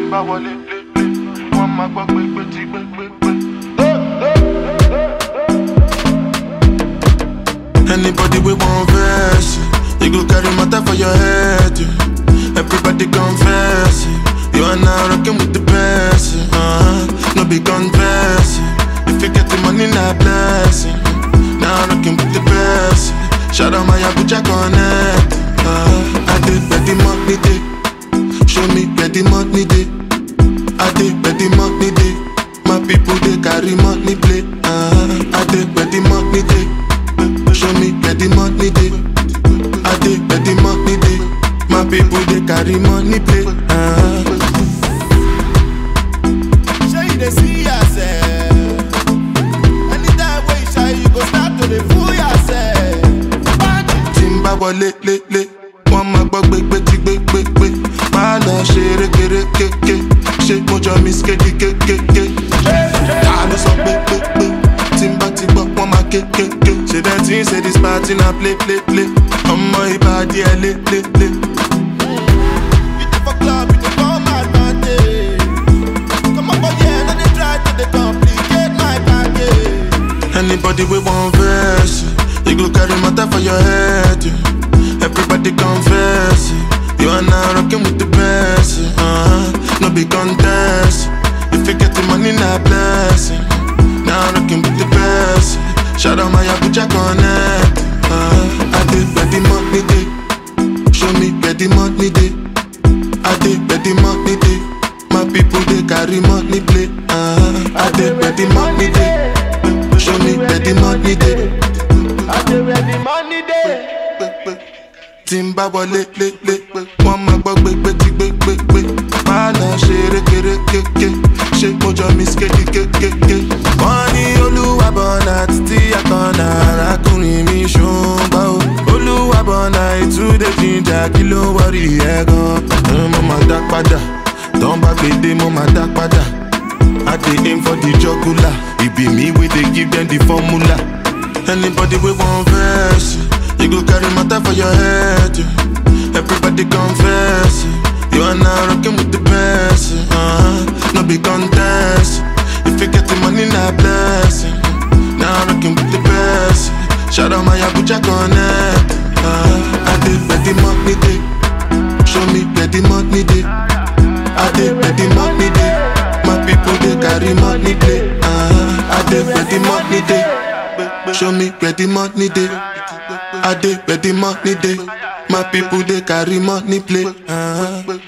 bá wọlé wọ́n máa gbọ́ pé tí pé. Anybody we want verse, you go carry matter for your head. Everybody confess, you are now rocking with the best. No be confess, if you get the money, not blessing. Now rocking with the best. Shout out my Abuja connect. I did where the money day. Show me where the money day. I did where the money day. My people they carry money play. I did where the money day. Show me where the money day. I did where the money day. My people they carry money play. Show you they see yourself. Anytime when you shy, you go start to the fool yourself. Timba wale le. One ma gbọ́ gbé. Má lọ ṣe rékérékéké. Ṣé mo jọ miss kéké. Ta ló sọ pé. Timba ti gbọ́ wọ́n ma kékéké. Ṣé that thing say this party na play. Ọmọ ìbàdí ẹ lé. You dey for club, you dey for my advantage. Come up here, no dey try to dey complicate my package. Anybody we want verse, you go carry matter for your head. Everybody confess, you are now rocking with the best. No be contest, if you get the money, not blessing. Now rocking with the best. Shout out my Abuja connect. I did where the money day. Show me where the money day. I did where the money day. My people they carry money play. I did where the money day. Show me where the money day. I dey where the money dey. Timba wọlé wọ́n máa gbọ́ gbé. Má lọ ṣe rékérékéké. Ṣé mo jọ miss kéké. Wọ́n ní Olúwabọ̀nà títí àkànnà arákùnrin mi ṣùgbọ́n o. Olúwabọ̀nà ìtúndé jíjà kí ló wọ́rí ẹ̀ gan. Mo máa dá padà, tán bá gbèdé mo máa dá padà. I dey aim for the jugular, it be me wey dey give them the formula. Anybody we want verse, you go carry matter for your head. Everybody confess, you are now rocking with the best. No be contest, if you get the money, not blessing. Now rocking with the best. Shout out my Abuja connect. I did where the money day. Show me where the money day. I did where the money day. My people they carry money play. I did where the money day. Show me where the money day. I did where the money day. My people they carry money play.